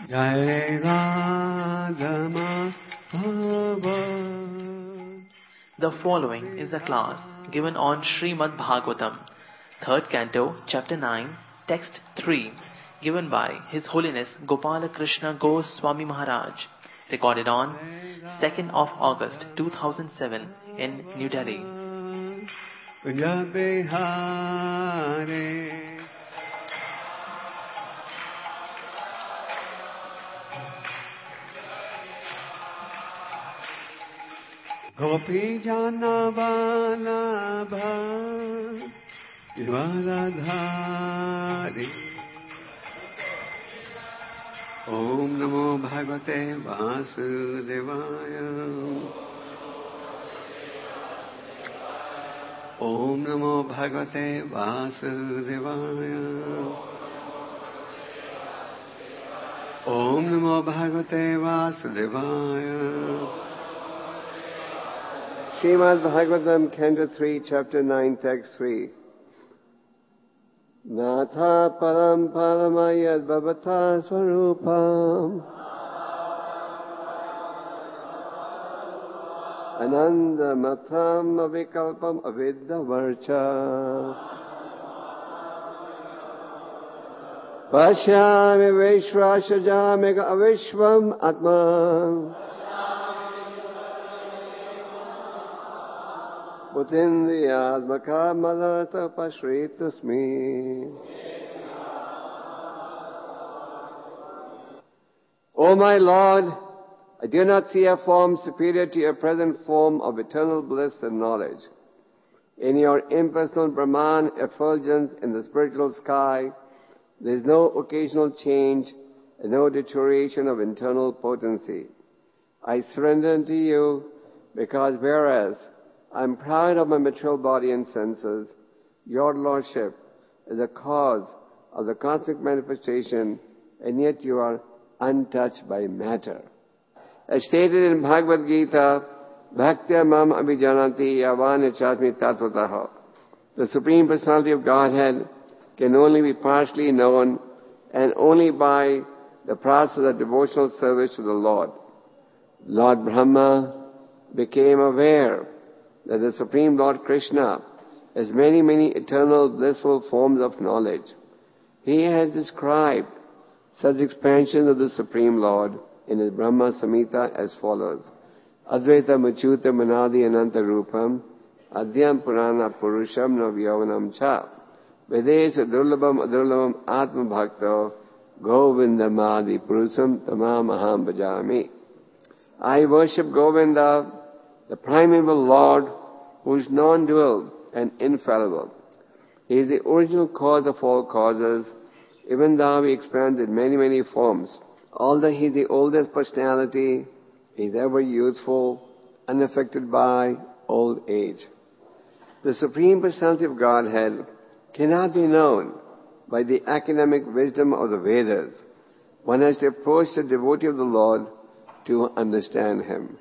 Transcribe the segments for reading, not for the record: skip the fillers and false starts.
Jai Radha Madhava. The following is a class given on Srimad Bhagavatam, 3rd Canto, Chapter 9, Text 3, given by His Holiness Gopala Krishna Goswami Maharaj, recorded on 2nd of August 2007 in New Delhi. Gopi Jana Vallabha Giridharidhari. Om Namo Bhagavate Vasudevaya. Om Namo Bhagavate Vasudevaya. Om Namo Bhagavate Vasudevaya. Srimad Bhagavatam, Canto 3, Chapter 9, Text 3. Natha param paramayad bhavata swarupam ananda matham avikalpam avidya varcha pashyami vishvashajamega avishvam atman Putindriyatmaka malata pashritasmi. O my Lord, I do not see a form superior to your present form of eternal bliss and knowledge. In your impersonal Brahman effulgence in the spiritual sky, there is no occasional change and no deterioration of internal potency. I surrender unto you because whereas I am proud of my material body and senses, your Lordship is the cause of the cosmic manifestation, and yet you are untouched by matter. As stated in Bhagavad Gita, Bhaktya Mam Abhijanati Yavan Chasmi Tatvataha. The Supreme Personality of Godhead can only be partially known and only by the process of devotional service to the Lord. Lord Brahma became aware that the Supreme Lord Krishna has many, many eternal blissful forms of knowledge. He has described such expansions of the Supreme Lord in his Brahma Samhita as follows. Advaita Machuta Manadi Ananta Rupam Adhyam Purana Purusham Navyavanam Cha Vedesa Durlabam Adurlabam Atma Bhakto Govindamadi Purusam Tamamaham Bhajami. I worship Govinda, the primeval Lord, who is non-dual and infallible. He is the original cause of all causes, even though he expands in many, many forms. Although he is the oldest personality, he is ever youthful, unaffected by old age. The Supreme Personality of Godhead cannot be known by the academic wisdom of the Vedas. One has to approach the devotee of the Lord to understand him.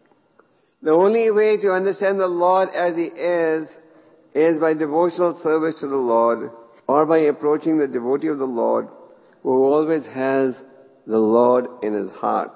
The only way to understand the Lord as he is by devotional service to the Lord, or by approaching the devotee of the Lord who always has the Lord in his heart.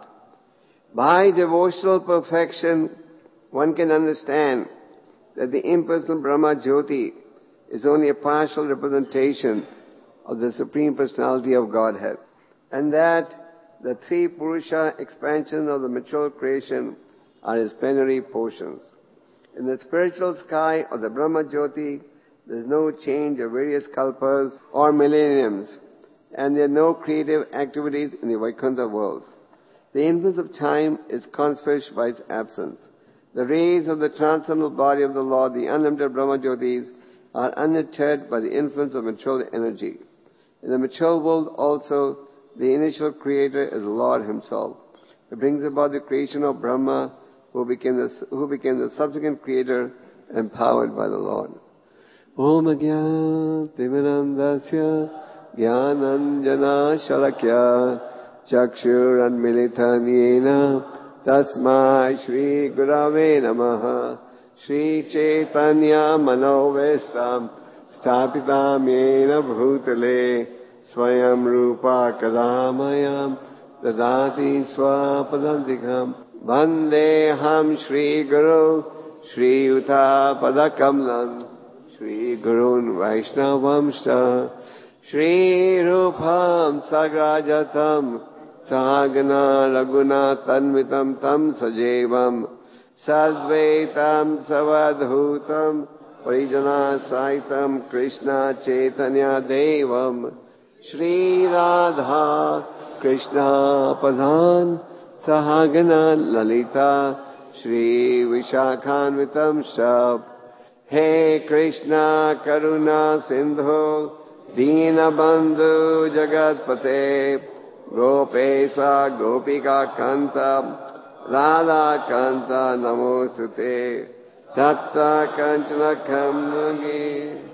By devotional perfection, one can understand that the impersonal Brahma Jyoti is only a partial representation of the Supreme Personality of Godhead, and that the three Purusha expansions of the material creation are his plenary portions. In the spiritual sky of the Brahma Jyoti, there is no change of various kalpas or millenniums, and there are no creative activities in the Vaikuntha worlds. The influence of time is consfished by its absence. The rays of the transcendental body of the Lord, the unlimited Brahma Jyotis, are undeterred by the influence of material energy. In the material world also, the initial creator is the Lord himself. It brings about the creation of Brahma, who became the subsequent creator, empowered by the Lord. Om Ajnana-timirandasya Jnananjana Shalakya Chakshuranmilitan Yena Tasmai Shri Gurave Namaha Shri Chaitanya Manovestam Stapitam Yena Bhutale Swayam Rupa Kadamayam dadati swapadantikam vandeham Shri Guru Shri Yuta Padakamlam Shri Gurun Vaishnavamshta Shri Rupam Sagrajatam Sahagana Raguna Tanvitam Tam Sajevam Sadvaitam Savadhutam Parijana Saitam Krishna Chaitanya Devam Shri Radha Krishna Padhan Sahagana Lalita Shri Vishakhanvitam Shab He Krishna Karuna Sindhu Dina Bandhu Jagatpate Gopesa Gopika Kanta Radha Kanta Namostute Tatta Kanchana Kamagi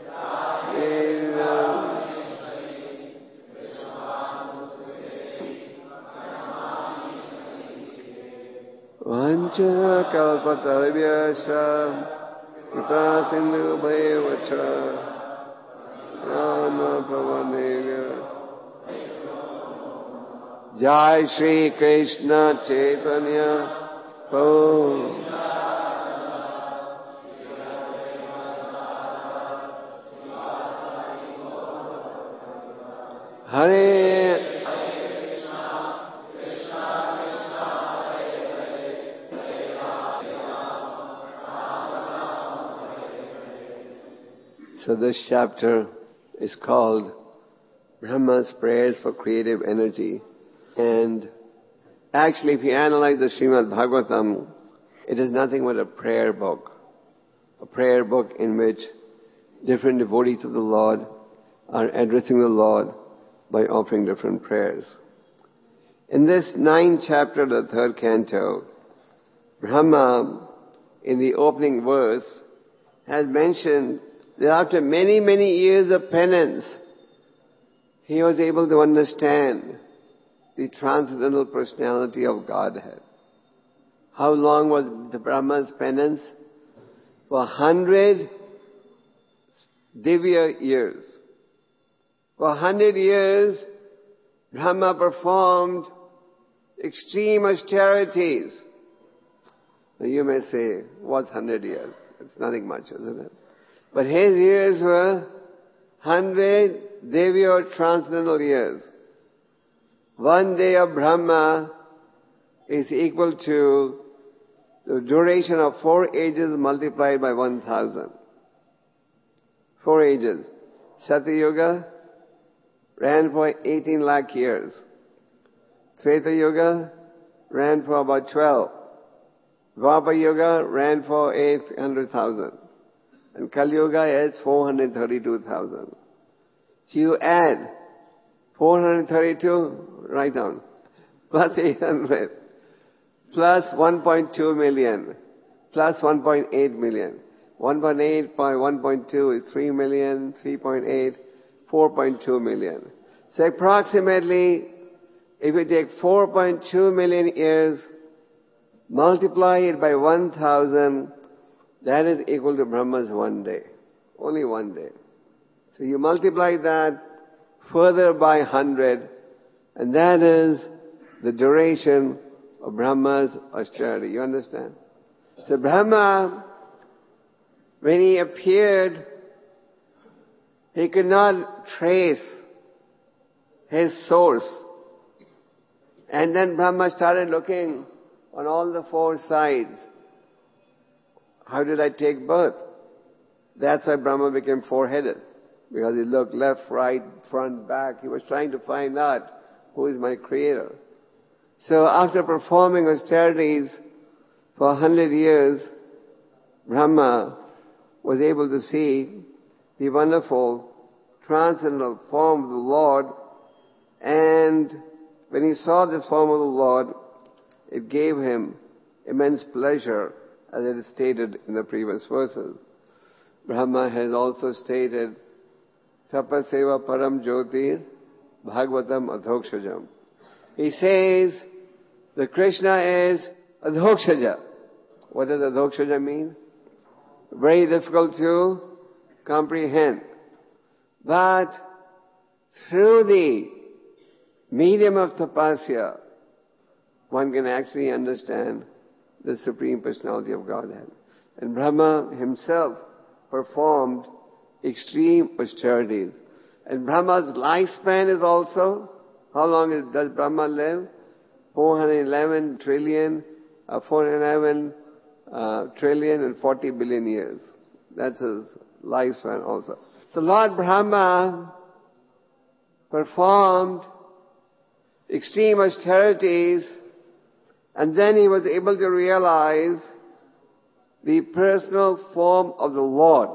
Vancha Kalpatarvyasha Kita Sindhu Bhayavacha Rama Pravanega Jai Shri Krishna Chaitanya Prabhu Hare So this chapter is called Brahma's Prayers for Creative Energy. And actually, if you analyze the Srimad Bhagavatam, it is nothing but a prayer book. A prayer book in which different devotees of the Lord are addressing the Lord by offering different prayers. In this 9th chapter of the 3rd canto, Brahma, in the opening verse, has mentioned that after many, many years of penance, he was able to understand the transcendental personality of Godhead. How long was the Brahma's penance? For 100 Divya years. For 100 years, Brahma performed extreme austerities. Now you may say, what's 100 years? It's nothing much, isn't it? But his years were 100 Divya or transcendental years. One day of Brahma is equal to the duration of 4 ages multiplied by 1,000. 4 ages. Satyuga ran for 18 lakh years. Treta Yuga ran for about 12. Dwapar Yuga ran for 800,000. And Kali Yuga is 432,000. So you add 432, write down, plus 800, plus 1.2 million, plus 1.8 million. 1.8 by 1.2 is 3 million, 3.8, 4.2 million. So approximately, if you take 4.2 million years, multiply it by 1,000, that is equal to Brahma's one day. Only one day. So you multiply that further by 100, and that is the duration of Brahma's austerity. You understand? So Brahma, when he appeared, he could not trace his source. And then Brahma started looking on all the 4 sides. How did I take birth? That's why Brahma became 4-headed. Because he looked left, right, front, back. He was trying to find out who is my creator. So after performing austerities for 100 years, Brahma was able to see the wonderful transcendental form of the Lord. And when he saw this form of the Lord, it gave him immense pleasure, as it is stated in the previous verses. Brahma has also stated, Tapaseva Param Jyotir Bhagavatam Adhokshajam. He says that Krishna is Adhokshaja. What does Adhokshaja mean? Very difficult to comprehend. But through the medium of tapasya, one can actually understand the Supreme Personality of Godhead. And Brahma himself performed extreme austerities. And Brahma's lifespan is also, how long does Brahma live? 411 trillion and 40 billion years. That's his lifespan also. So Lord Brahma performed extreme austerities, and then he was able to realize the personal form of the Lord.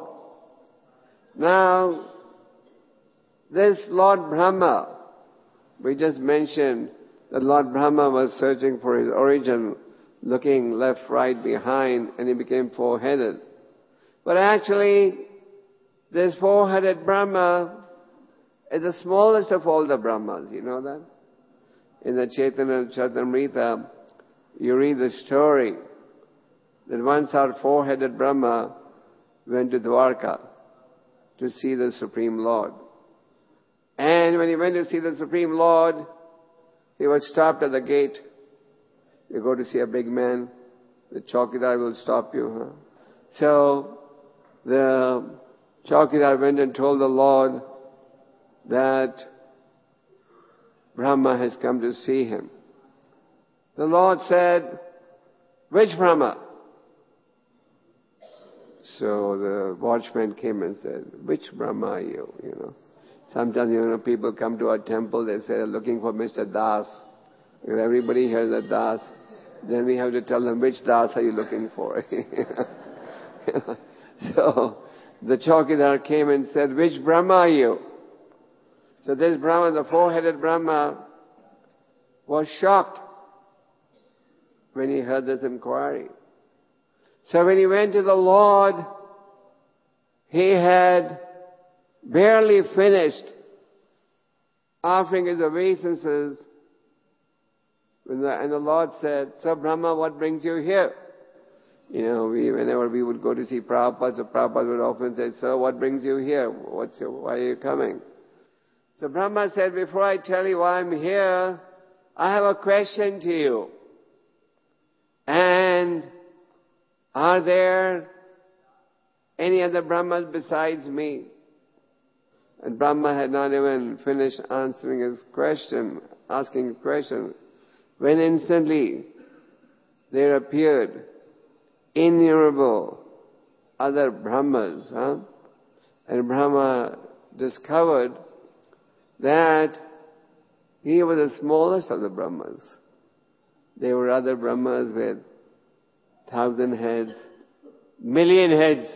Now, this Lord Brahma, we just mentioned that Lord Brahma was searching for his origin, looking left, right, behind, and he became four-headed. But actually, this four-headed Brahma is the smallest of all the Brahmas. You know that? In the Chaitanya Charitamrita, you read the story that once our four-headed Brahma went to Dwarka to see the Supreme Lord. And when he went to see the Supreme Lord, he was stopped at the gate. You go to see a big man, the Chaukidar will stop you. Huh? So the Chaukidar went and told the Lord that Brahma has come to see him. The Lord said, "Which Brahma?" So the watchman came and said, "Which Brahma are you?" You know. Sometimes, people come to our temple, they say, looking for Mr. Das. Because everybody hears a Das. Then we have to tell them, which Das are you looking for? So the Chaukidar came and said, "Which Brahma are you?" So this Brahma, the four-headed Brahma, was shocked when he heard this inquiry. So when he went to the Lord, he had barely finished offering his obeisances, and the Lord said, "So Brahma, what brings you here?" Whenever we would go to see Prabhupada, so Prabhupada would often say, "Sir, what brings you here? Why are you coming?" So Brahma said, "Before I tell you why I'm here, I have a question to you. And are there any other Brahmas besides me?" And Brahma had not even finished asking his question, when instantly there appeared innumerable other Brahmas. And Brahma discovered that he was the smallest of the Brahmas. There were other Brahmas with 1,000 heads, million heads.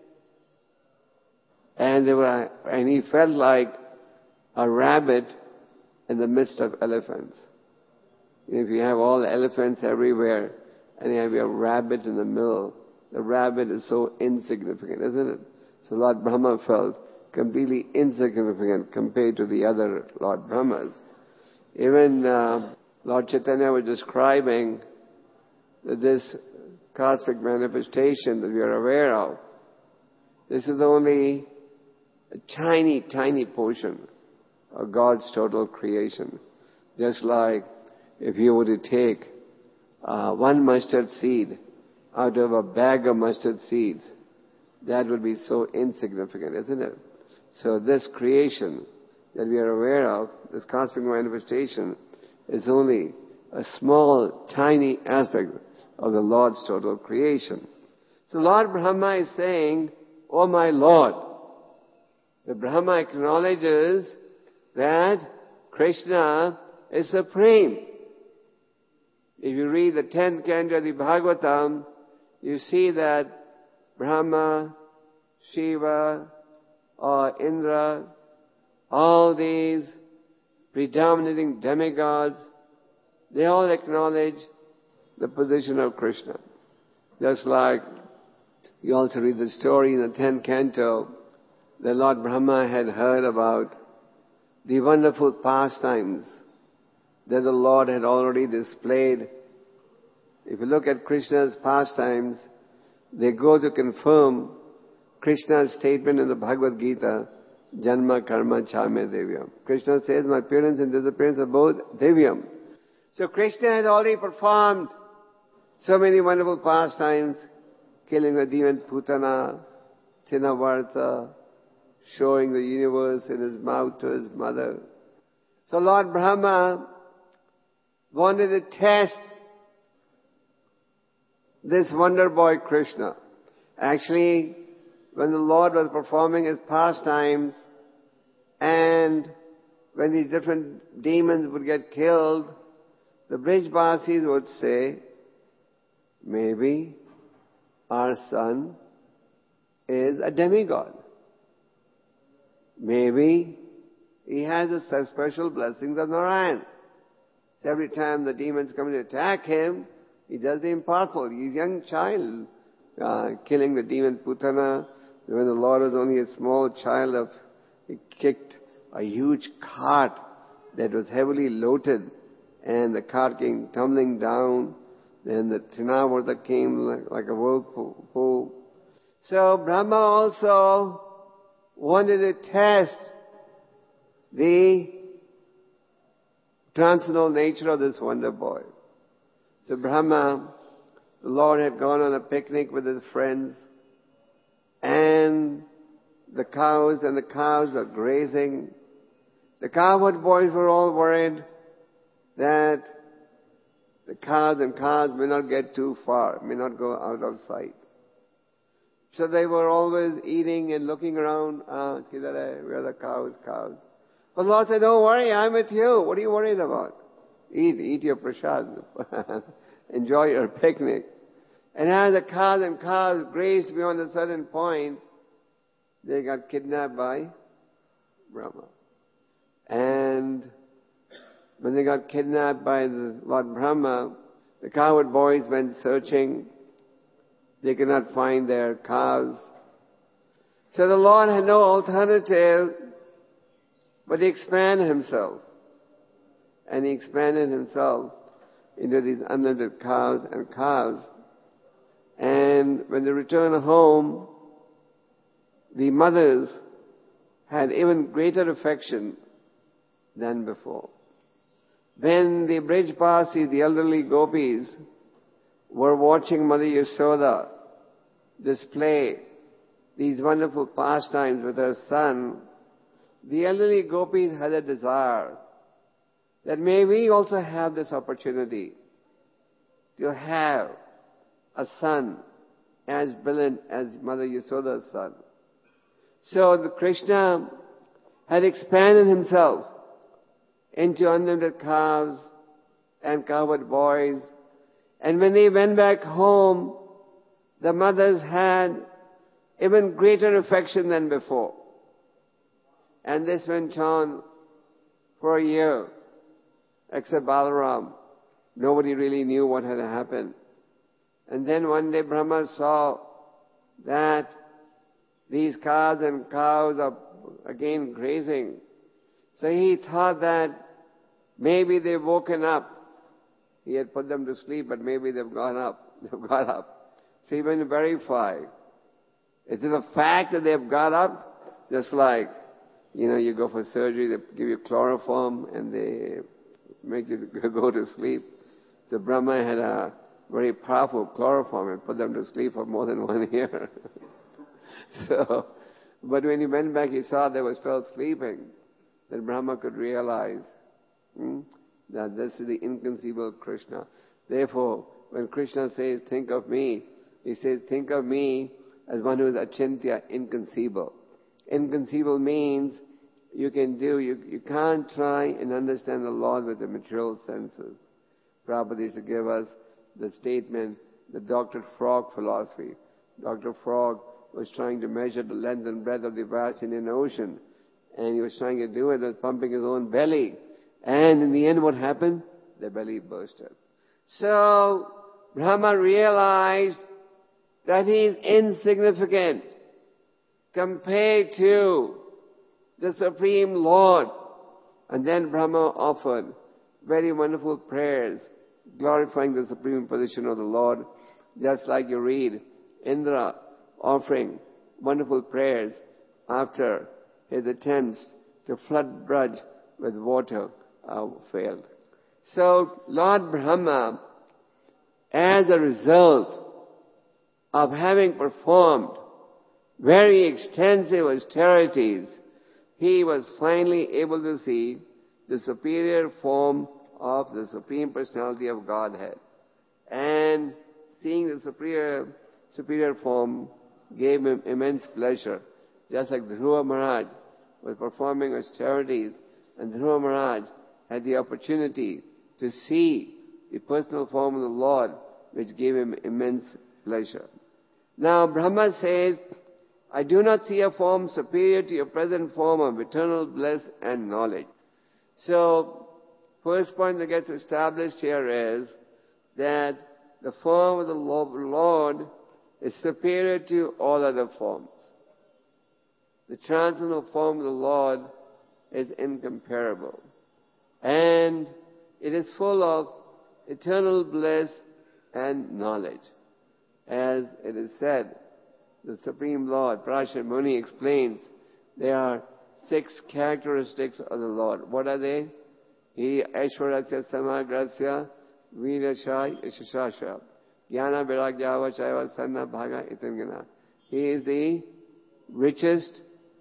And he felt like a rabbit in the midst of elephants. If you have all elephants everywhere and you have a rabbit in the middle, the rabbit is so insignificant, isn't it? So Lord Brahma felt completely insignificant compared to the other Lord Brahmas. Even Lord Chaitanya was describing that this cosmic manifestation that we are aware of, this is only a tiny, tiny portion of God's total creation. Just like if you were to take one mustard seed out of a bag of mustard seeds, that would be so insignificant, isn't it? So this creation that we are aware of, this cosmic manifestation, is only a small, tiny aspect of the Lord's total creation. So Lord Brahma is saying, "Oh my Lord." So Brahma acknowledges that Krishna is supreme. If you read the 10th canto of the Bhagavatam, you see that Brahma, Shiva, or Indra, all these predominating demigods, they all acknowledge the position of Krishna. Just like you also read the story in the 10th canto, the Lord Brahma had heard about the wonderful pastimes that the Lord had already displayed. If you look at Krishna's pastimes, they go to confirm Krishna's statement in the Bhagavad Gita, "Janma karma chame devyam." Krishna says, "My appearance and disappearance are both devyam." So Krishna had already performed so many wonderful pastimes, killing the demon Putana, Chinavarta, showing the universe in his mouth to his mother. So Lord Brahma wanted to test this wonder boy Krishna. Actually, when the Lord was performing his pastimes and when these different demons would get killed, the Brijbasis would say, maybe our son is a demigod. Maybe he has the special blessings of Narayan. So every time the demons come to attack him, he does the impossible. He's a young child, killing the demon Putana. When the Lord was only a small child, he kicked a huge cart that was heavily loaded, and the cart came tumbling down, and the Trinavarta came like a whirlpool. So Brahma also wanted to test the transcendental nature of this wonder boy. So Brahma, the Lord had gone on a picnic with his friends, and the cows are grazing. The cowherd boys were all worried that the cows may not get too far, may not go out of sight. So they were always eating and looking around, where are the cows? But the Lord said, don't worry, I'm with you. What are you worried about? Eat your prasad. Enjoy your picnic. And as the cows grazed beyond a certain point, they got kidnapped by Brahma. And when they got kidnapped by the Lord Brahma, the cowherd boys went searching. They could not find their cows. So the Lord had no alternative but to expand himself. And he expanded himself into these unlimited cows and calves. And when they returned home, the mothers had even greater affection than before. When the Brijbasis, the elderly gopis, were watching Mother Yashoda display these wonderful pastimes with her son, the elderly gopis had a desire that may we also have this opportunity to have a son as brilliant as Mother Yashoda's son. So the Krishna had expanded himself into unlimited calves and cowherd boys. And when they went back home, the mothers had even greater affection than before. And this went on for a year, except Balaram. Nobody really knew what had happened. And then one day Brahma saw that these calves and cows are again grazing. So he thought that maybe they've woken up. He had put them to sleep, but maybe they've got up. So he went to verify. Is it a fact that they've got up? Just like, you go for surgery, they give you chloroform and they make you go to sleep. So Brahma had a very powerful chloroform and put them to sleep for more than 1 year. But when he went back, he saw they were still sleeping. Then Brahma could realize that this is the inconceivable Krishna. Therefore, when Krishna says, think of me, he says, think of me as one who is achintya, inconceivable. Inconceivable means you can't try and understand the Lord with the material senses. Prabhupada used to give us the statement, the Dr. Frog philosophy. Dr. Frog was trying to measure the length and breadth of the vast Indian Ocean. And he was trying to do it by pumping his own belly. And in the end, what happened? The belly bursted. So, Brahma realized that he is insignificant compared to the Supreme Lord. And then Brahma offered very wonderful prayers, glorifying the supreme position of the Lord. Just like you read Indra offering wonderful prayers after his attempts to flood Braj with water failed. So Lord Brahma, as a result of having performed very extensive austerities, he was finally able to see the superior form of the Supreme Personality of Godhead. And seeing the superior form gave him immense pleasure. Just like Dhruva Maharaj was performing austerities, and Dhruva Maharaj had the opportunity to see the personal form of the Lord, which gave him immense pleasure. Now Brahma says, I do not see a form superior to your present form of eternal bliss and knowledge. So, first point that gets established here is that the form of the Lord is superior to all other forms. The transcendental form of the Lord is incomparable. And it is full of eternal bliss and knowledge. As it is said, the Supreme Lord, Parashar Muni explains, there are 6 characteristics of the Lord. What are they? He Aishwarasya Samagrasya Virasya Yashashasya Jnana Viragyava Chaiva Sanna Bhaga Itangana. He is the richest.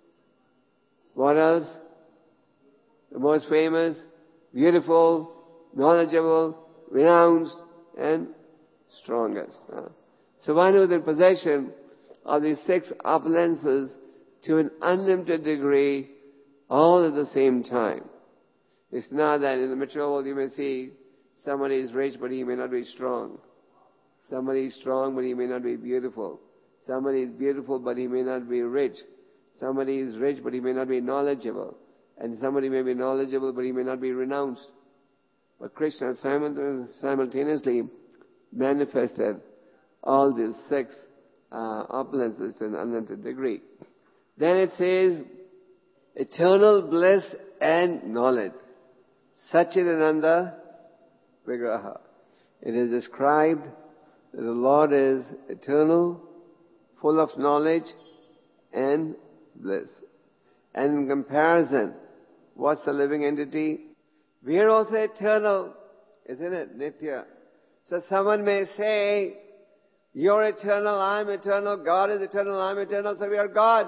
What else? The most famous, beautiful, knowledgeable, renounced, and strongest. So one who is in possession of these 6 opulences to an unlimited degree, all at the same time. It's not that in the material world you may see somebody is rich but he may not be strong. Somebody is strong but he may not be beautiful. Somebody is beautiful but he may not be rich. Somebody is rich but he may not be knowledgeable. And somebody may be knowledgeable but he may not be renounced. But Krishna simultaneously manifested all these 6 opulences to an unlimited degree. Then it says, eternal bliss and knowledge. Satchidananda Vigraha. It is described that the Lord is eternal, full of knowledge and bliss. And in comparison, what's a living entity? We are also eternal, isn't it? Nitya. So someone may say, you're eternal, I'm eternal, God is eternal, I'm eternal, so we are God.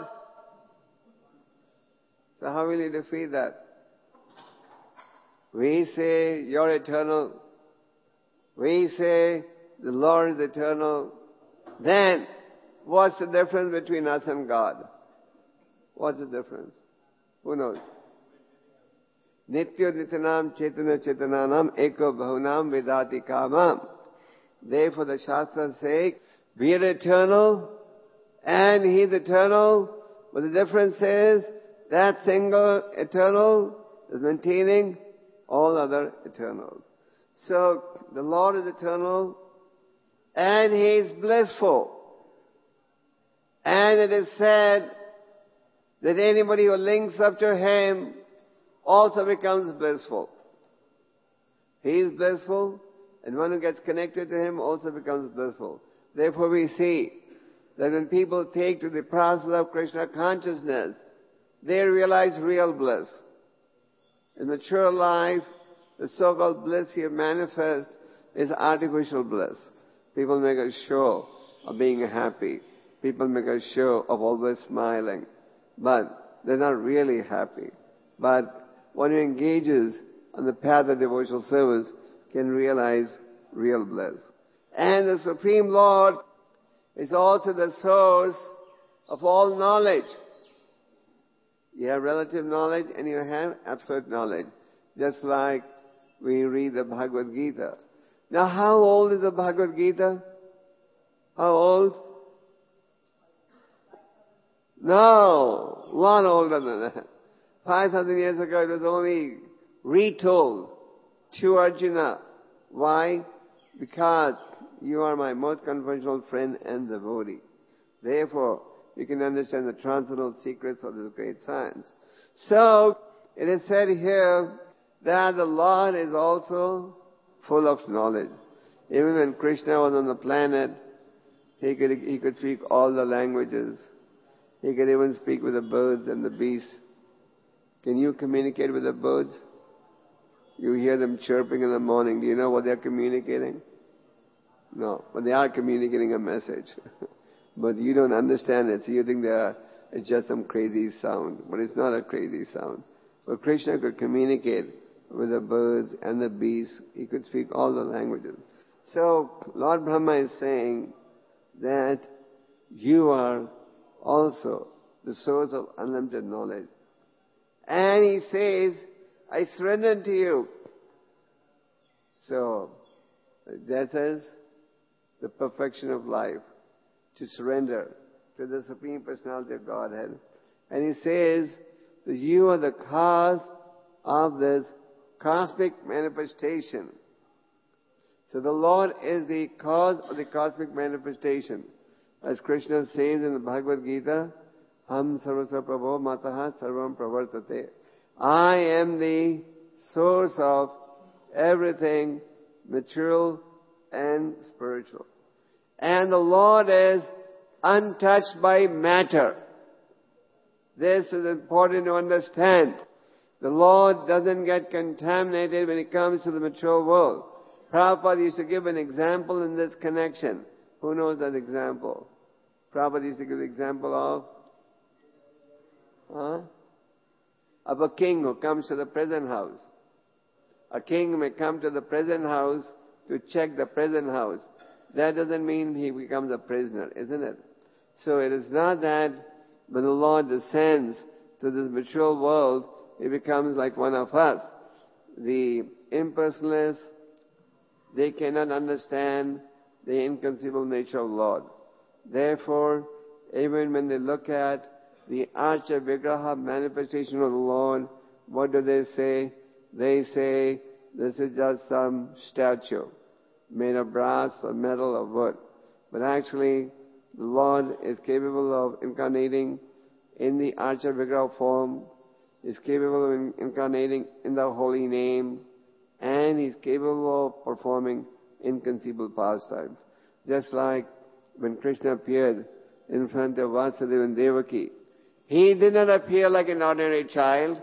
So how will you defeat that? We say, you're eternal. We say, the Lord is eternal. Then, what's the difference between us and God? What's the difference? Who knows? Nitya Nityanam Chetana Chetananam Eko Bahunam Vedati Kamam. Therefore the Shastra says, we are eternal and He is eternal. But the difference is that single eternal is maintaining all other eternals. So the Lord is eternal and He is blissful. And it is said that anybody who links up to Him also becomes blissful. He is blissful, and one who gets connected to Him also becomes blissful. Therefore we see that when people take to the process of Krishna consciousness, they realize real bliss. In mature life, the so-called bliss here manifest is artificial bliss. People make a show of being happy. People make a show of always smiling. But they're not really happy. But one who engages on the path of devotional service can realize real bliss. And the Supreme Lord is also the source of all knowledge. You have relative knowledge and you have absolute knowledge. Just like we read the Bhagavad Gita. Now how old is the Bhagavad Gita? How old? No, a lot older than that. 5,000 years ago it was only retold to Arjuna. Why? Because you are my most confidential friend and devotee. Therefore, you can understand the transcendental secrets of this great science. So, it is said here that the Lord is also full of knowledge. Even when Krishna was on the planet, he could speak all the languages. He could even speak with the birds and the beasts. Can you communicate with the birds? You hear them chirping in the morning. Do you know what they're communicating? No, but they are communicating a message. But you don't understand it, so you think it's just some crazy sound. But it's not a crazy sound. But Krishna could communicate with the birds and the beasts. He could speak all the languages. So Lord Brahma is saying that you are also the source of unlimited knowledge. And he says, I surrender to you. So that is the perfection of life, to surrender to the Supreme Personality of Godhead. And he says that you are the cause of this cosmic manifestation. So the Lord is the cause of the cosmic manifestation. As Krishna says in the Bhagavad Gita, Ham sarvasva prabho mataha sarvam pravartate. I am the source of everything material and spiritual. And the Lord is untouched by matter. This is important to understand. The Lord doesn't get contaminated when it comes to the material world. Prabhupada used to give an example in this connection. Who knows that example? Prabhupada used to give the example of a king who comes to the present house. A king may come to the present house to check the present house. That doesn't mean he becomes a prisoner, isn't it? So it is not that when the Lord descends to this material world, he becomes like one of us. The impersonalists, they cannot understand the inconceivable nature of the Lord. Therefore, even when they look at the Archa Vigraha manifestation of the Lord, what do they say? They say, this is just some statue made of brass or metal or wood. But actually, the Lord is capable of incarnating in the Archa Vigraha form, is capable of incarnating in the holy name, and He's capable of performing inconceivable pastimes. Just like when Krishna appeared in front of Vasudeva and Devaki, He did not appear like an ordinary child.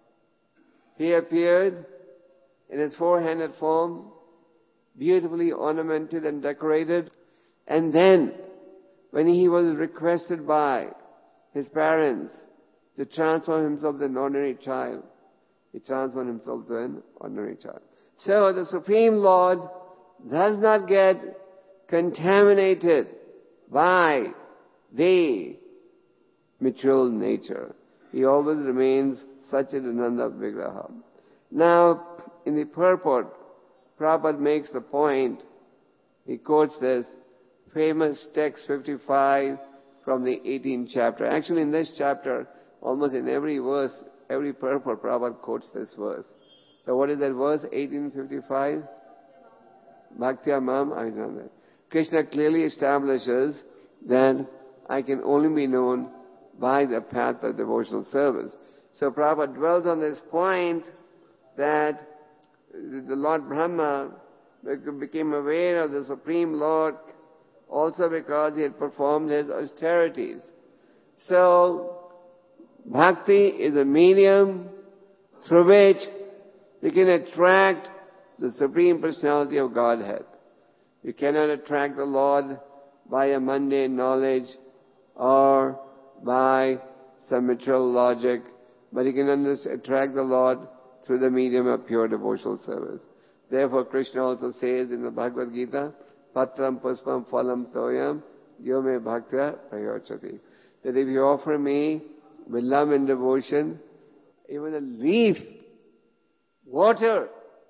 He appeared in His four-handed form, beautifully ornamented and decorated. And then, when He was requested by His parents to transform Himself to an ordinary child, He transformed Himself to an ordinary child. So the Supreme Lord does not get contaminated by the material nature. He always remains Satchidananda Vigraha. Now, in the purport, Prabhupada makes the point, he quotes this famous text 55 from the 18th chapter. Actually, in this chapter, almost in every verse, every purport, Prabhupada quotes this verse. So what is that verse, 1855? Bhaktya Mam, I know that. Krishna clearly establishes that I can only be known by the path of devotional service. So Prabhupada dwells on this point that the Lord Brahma became aware of the Supreme Lord also because he had performed his austerities. So, bhakti is a medium through which you can attract the Supreme Personality of Godhead. You cannot attract the Lord by a mundane knowledge or by some material logic, but you can attract the Lord through the medium of pure devotional service. Therefore, Krishna also says in the Bhagavad Gita, Patram Puspam Phalam Toyam Yome Bhaktya Prayochati. That if you offer me with love and devotion, even a leaf, water,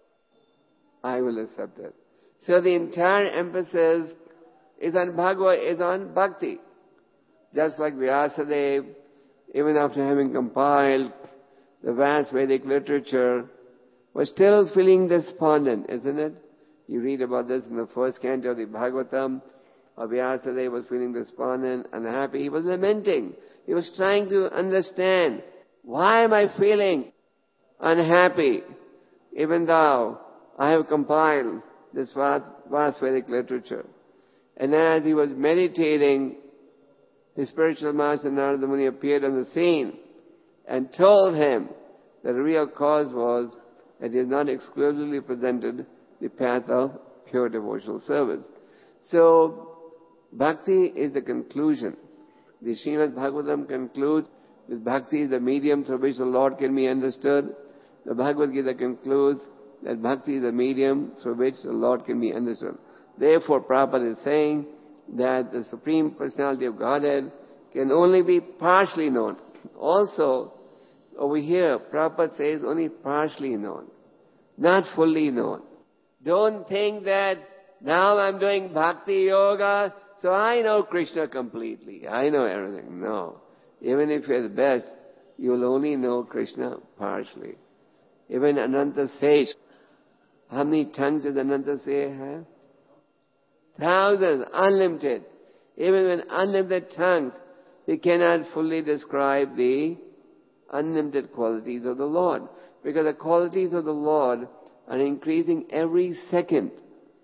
I will accept it. So the entire emphasis is on Bhagavad, is on bhakti. Just like Vyasadeva, even after having compiled the vast Vedic literature, was still feeling despondent, isn't it? You read about this in the first canto of the Bhagavatam. Vyasadeva was feeling despondent, unhappy. He was lamenting. He was trying to understand, why am I feeling unhappy, even though I have compiled this vast Vedic literature? And as he was meditating, his spiritual master Narada Muni appeared on the scene and told him that the real cause was that he has not exclusively presented the path of pure devotional service. So, bhakti is the conclusion. The Srimad Bhagavatam concludes that bhakti is the medium through which the Lord can be understood. The Bhagavad Gita concludes that bhakti is the medium through which the Lord can be understood. Therefore, Prabhupada is saying that the Supreme Personality of Godhead can only be partially known. Also, over here, Prabhupada says only partially known, not fully known. Don't think that now I'm doing bhakti yoga, so I know Krishna completely. I know everything. No. Even if you're the best, you'll only know Krishna partially. Even Ananta Sage, how many tongues does Ananta Sage have? Thousands, unlimited. Even with unlimited tongues, he cannot fully describe the unlimited qualities of the Lord. Because the qualities of the Lord are increasing every second.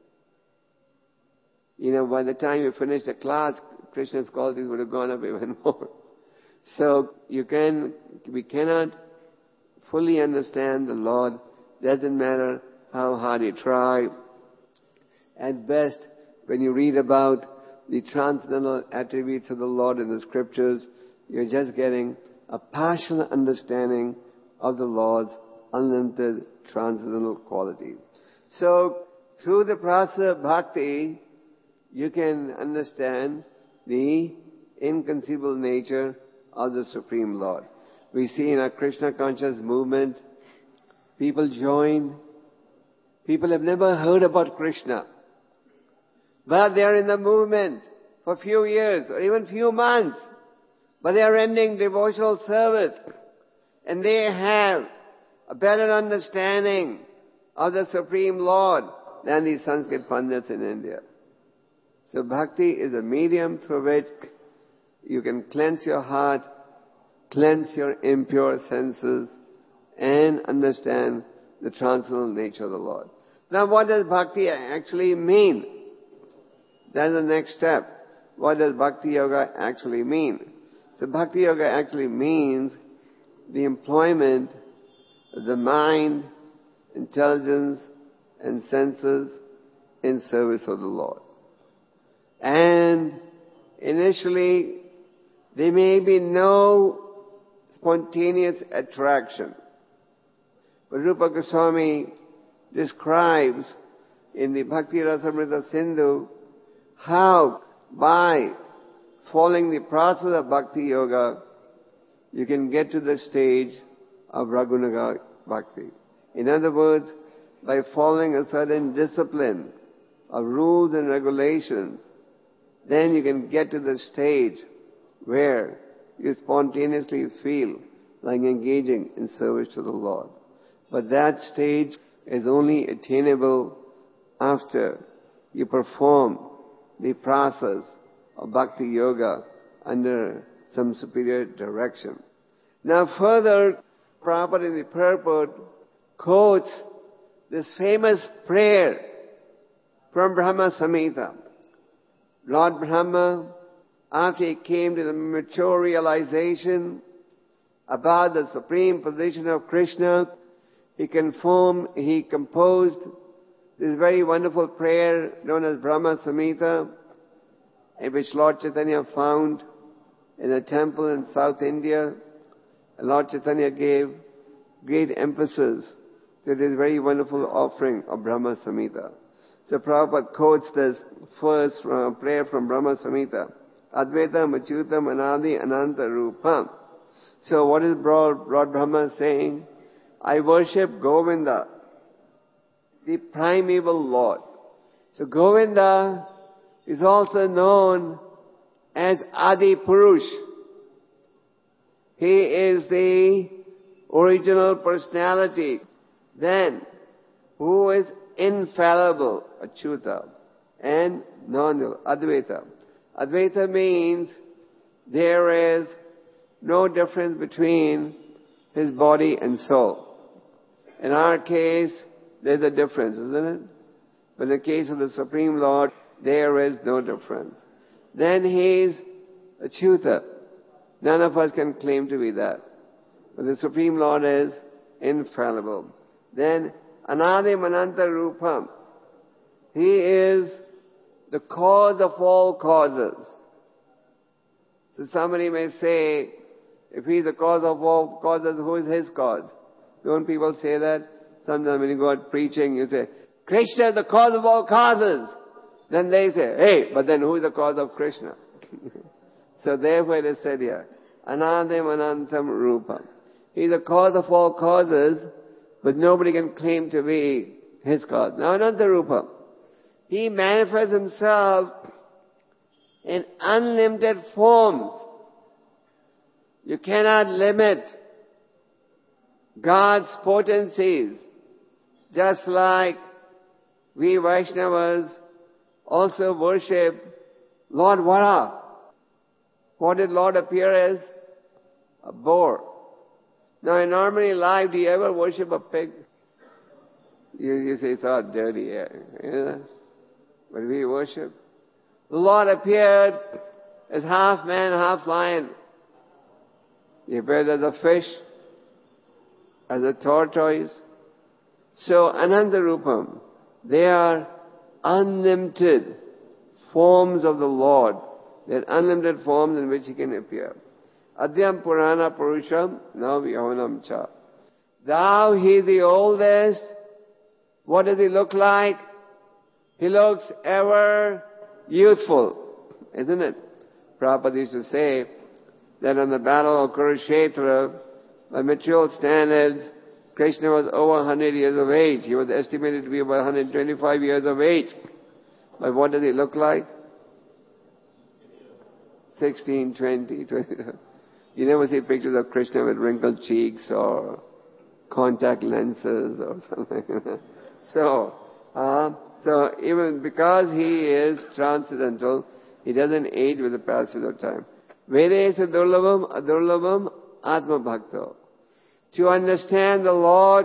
By the time you finish the class, Krishna's qualities would have gone up even more. So we cannot fully understand the Lord. Doesn't matter how hard you try. At best, when you read about the transcendental attributes of the Lord in the scriptures, you're just getting a partial understanding of the Lord's unlimited transcendental qualities. So, through the process of bhakti, you can understand the inconceivable nature of the Supreme Lord. We see in our Krishna conscious movement, people join. People have never heard about Krishna. But they are in the movement for a few years or even few months. But they are rendering devotional service. And they have a better understanding of the Supreme Lord than the Sanskrit Pandits in India. So bhakti is a medium through which you can cleanse your heart, cleanse your impure senses, and understand the transcendental nature of the Lord. Now what does bhakti actually mean? That's the next step. What does bhakti yoga actually mean? So bhakti yoga actually means the employment of the mind, intelligence, and senses in service of the Lord. And initially, there may be no spontaneous attraction. But Rupa Goswami describes in the Bhakti Rasamrita Sindhu how by following the process of Bhakti Yoga, you can get to the stage of Raghunaga Bhakti. In other words, by following a certain discipline of rules and regulations, then you can get to the stage where you spontaneously feel like engaging in service to the Lord. But that stage is only attainable after you perform the process of Bhakti Yoga under some superior direction. Now further, Prabhupada in the purport quotes this famous prayer from Brahma Samhita. Lord Brahma, after he came to the mature realization about the supreme position of Krishna, he composed this very wonderful prayer known as Brahma Samhita, in which Lord Chaitanya found in a temple in South India. And Lord Chaitanya gave great emphasis to this very wonderful offering of Brahma Samhita. So Prabhupada quotes this first prayer from Brahma Samhita. Advaitam Achyutam Anadi Ananta Rupam. So what is Lord Brahma saying? I worship Govinda, the primeval Lord. So Govinda is also known as Adi Purush. He is the original personality. Then, who is infallible, Achyuta, and non-dual, Advaita. Advaita means there is no difference between his body and soul. In our case, there's a difference, isn't it? But in the case of the Supreme Lord, there is no difference. Then he's Achyuta. None of us can claim to be that. But the Supreme Lord is infallible. Then Anadim Ananta Rupam. He is the cause of all causes. So somebody may say, if He is the cause of all causes, who is His cause? Don't people say that? Sometimes when you go out preaching, you say, Krishna is the cause of all causes. Then they say, hey, but then who is the cause of Krishna? So therefore it is said here, Anadim Anantam Rupam. He is the cause of all causes, but nobody can claim to be His cause. Now Ananta Rupam. He manifests Himself in unlimited forms. You cannot limit God's potencies. Just like we Vaishnavas also worship Lord Vara. What did Lord appear as? A boar. Now in ordinary life, do you ever worship a pig? You say it's all dirty, yeah. But we worship. The Lord appeared as half man, half lion. He appeared as a fish, as a tortoise. So, Ananta Rupam, they are unlimited forms of the Lord. They are unlimited forms in which He can appear. Adyam Purana Purusham, now Yavanam Cha. Thou, He the oldest. What does He look like? He looks ever youthful, isn't it? Prabhupada used to say that on the battle of Kurukshetra, by material standards, Krishna was over 100 years of age. He was estimated to be about 125 years of age. But what does he look like? 16, 20. You never see pictures of Krishna with wrinkled cheeks or contact lenses or something. So even because he is transcendental, he doesn't age with the passage of time. Vedesa durlabam adurlabam atma bhakto. To understand the Lord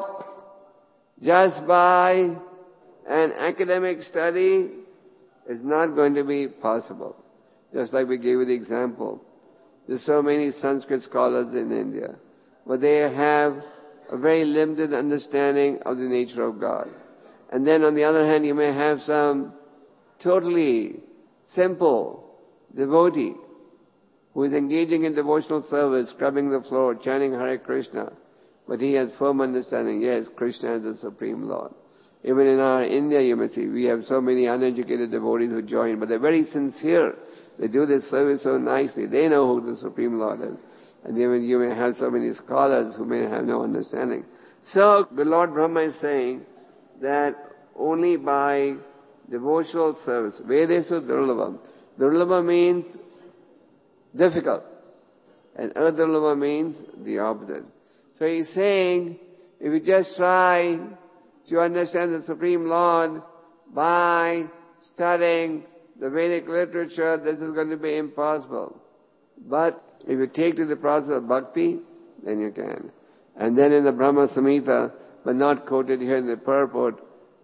just by an academic study is not going to be possible. Just like we gave you the example. There's so many Sanskrit scholars in India, but they have a very limited understanding of the nature of God. And then on the other hand, you may have some totally simple devotee who is engaging in devotional service, scrubbing the floor, chanting Hare Krishna, but he has firm understanding, yes, Krishna is the Supreme Lord. Even in our India, you may see, we have so many uneducated devotees who join, but they're very sincere. They do this service so nicely. They know who the Supreme Lord is. And even you may have so many scholars who may have no understanding. So, the Lord Brahma is saying that only by devotional service, Vedesu Durlabam. Durlabha means difficult. And Adurlabha means the opposite. So he's saying, if you just try to understand the Supreme Lord by studying the Vedic literature, this is going to be impossible. But if you take to the process of bhakti, then you can. And then in the Brahma Samhita, but not quoted here in the purport,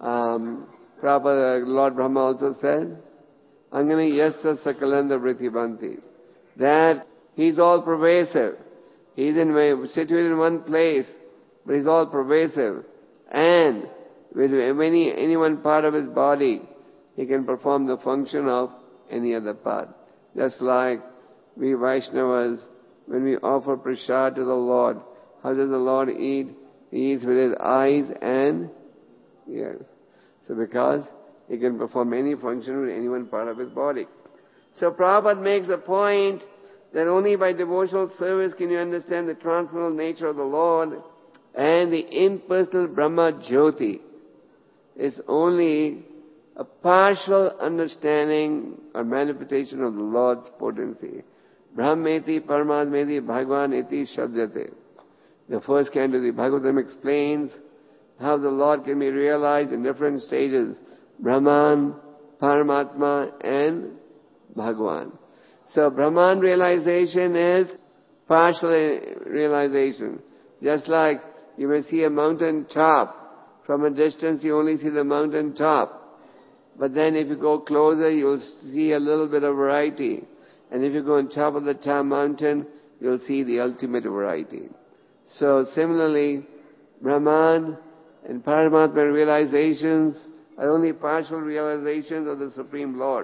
Prabhupada, Lord Brahma also said, Angani yassa sakalanda vritibhanti. That He's all pervasive. He's situated in one place, but He's all pervasive. And with any one part of His body, He can perform the function of any other part. Just like we Vaishnavas, when we offer prasad to the Lord, how does the Lord eat? He eats with His eyes and ears. So because He can perform any function with any one part of His body. So Prabhupada makes the point that only by devotional service can you understand the transcendental nature of the Lord, and the impersonal Brahma Jyoti is only a partial understanding or manifestation of the Lord's potency. Brahmeti Paramadmeti Bhagavan iti Shabdate. The first canto of the Bhagavatam explains how the Lord can be realized in different stages. Brahman, Paramatma and Bhagavan. So Brahman realization is partial realization. Just like you may see a mountain top. From a distance you only see the mountain top. But then if you go closer you'll see a little bit of variety. And if you go on top of the top mountain, you'll see the ultimate variety. So similarly, Brahman And Paramatma realizations are only partial realizations of the Supreme Lord.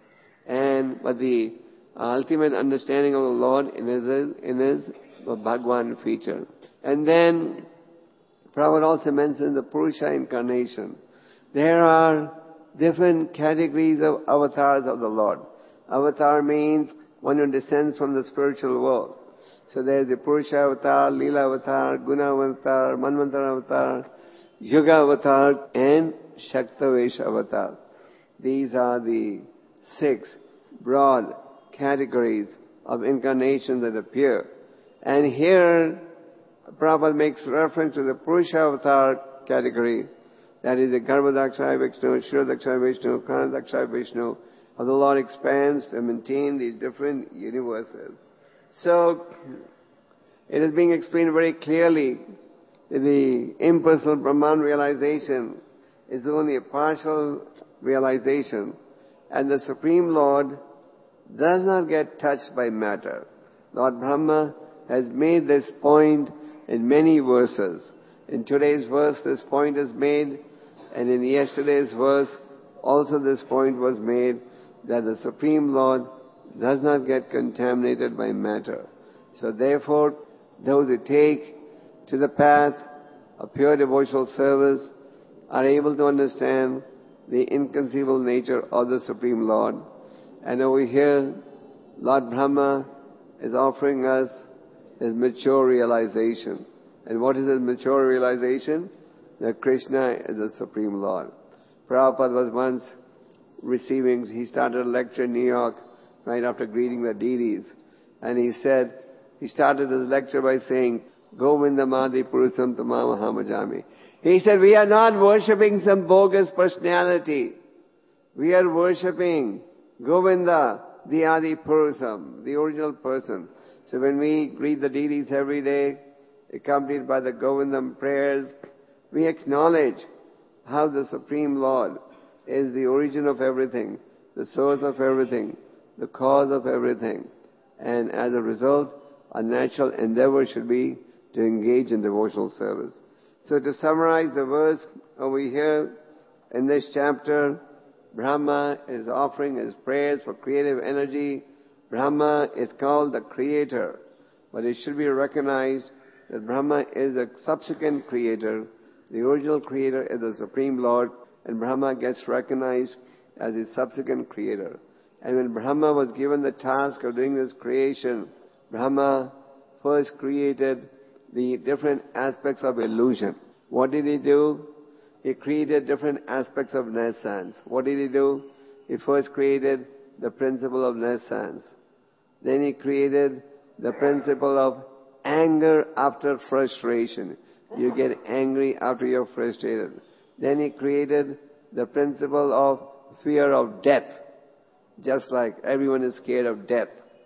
But the ultimate understanding of the Lord in his Bhagwan feature. And then Prabhupada also mentions the Purusha incarnation. There are different categories of avatars of the Lord. Avatar means one who descends from the spiritual world. So there is the Purusha avatar, Leela avatar, Guna avatar, Manvantara avatar, Yuga avatar, and Shaktavesh avatar. These are the 6 broad categories of incarnations that appear. And here, Prabhupada makes reference to the Purusha avatar category. That is the Garbhodakshaya Vishnu, Shirodakshaya Vishnu, Kranadakshaya Vishnu. How the Lord expands to maintain these different universes. So, it is being explained very clearly that the impersonal Brahman realization is only a partial realization. And the Supreme Lord does not get touched by matter. Lord Brahma has made this point in many verses. In today's verse, this point is made, and in yesterday's verse, also this point was made, that the Supreme Lord does not get contaminated by matter. So therefore, those who take to the path of pure devotional service are able to understand the inconceivable nature of the Supreme Lord. And over here, Lord Brahma is offering us his mature realization. And what is his mature realization? That Krishna is the Supreme Lord. Prabhupada was once he started a lecture in New York right after greeting the deities. And he started his lecture by saying, Govindamadi Purusam Tamam Hamajami. He said, we are not worshipping some bogus personality. We are worshipping Govinda, the Adi Purusam, the original person. So when we greet the deities every day, accompanied by the Govindam prayers, we acknowledge how the Supreme Lord is the origin of everything, the source of everything, the cause of everything. And as a result, our natural endeavor should be to engage in devotional service. So to summarize the verse over here, in this chapter, Brahma is offering his prayers for creative energy. Brahma is called the creator, but it should be recognized that Brahma is a subsequent creator. The original creator is the Supreme Lord, and Brahma gets recognized as his subsequent creator. And when Brahma was given the task of doing this creation, Brahma first created the different aspects of illusion. What did he do? He created different aspects of nescience. What did he do? He first created the principle of nescience. Then he created the principle of anger after frustration. You get angry after you're frustrated. Then he created the principle of fear of death. Just like everyone is scared of death.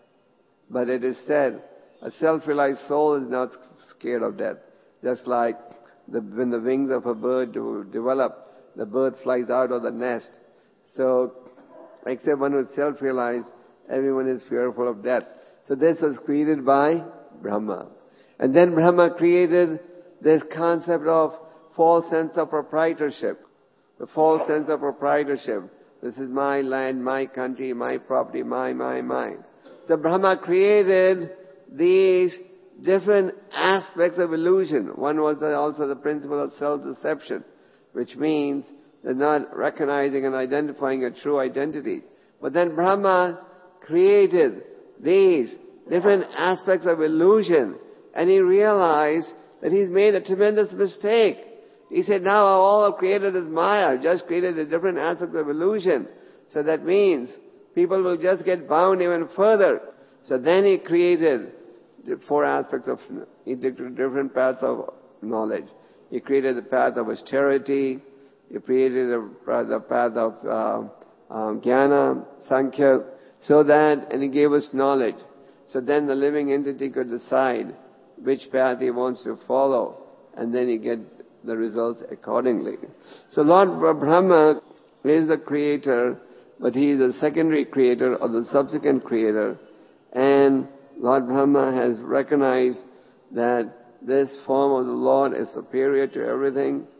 But it is said, a self-realized soul is not scared of death. Just like when the wings of a bird develop, the bird flies out of the nest. So, except one who is self-realized, everyone is fearful of death. So this was created by Brahma. And then Brahma created this concept of false sense of proprietorship. The false sense of proprietorship. This is my land, my country, my property, my. So Brahma created these different aspects of illusion. One was also the principle of self-deception, which means they're not recognizing and identifying a true identity. But then Brahma created these different aspects of illusion, and he realized that he's made a tremendous mistake. He said, now all I've created is Maya. I've just created the different aspects of illusion. So that means people will just get bound even further. So then he created the 4 aspects of, he did different paths of knowledge. He created the path of austerity. He created the path of Jnana, Sankhya, and he gave us knowledge. So then the living entity could decide which path he wants to follow, and then he get the results accordingly. So Lord Brahma is the creator, but he is a secondary creator or the subsequent creator. And Lord Brahma has recognized that this form of the Lord is superior to everything,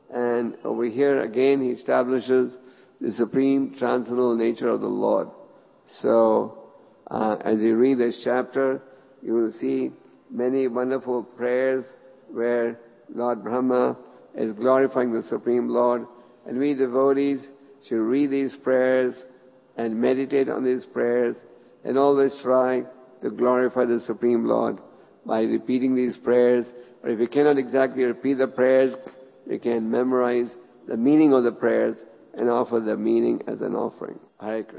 And over here again he establishes the supreme transcendental nature of the Lord. So, as you read this chapter, you will see many wonderful prayers where Lord Brahma is glorifying the Supreme Lord. And we devotees should read these prayers and meditate on these prayers and always try to glorify the Supreme Lord by repeating these prayers. Or if you cannot exactly repeat the prayers, you can memorize the meaning of the prayers and offer the meaning as an offering. Hare Krishna.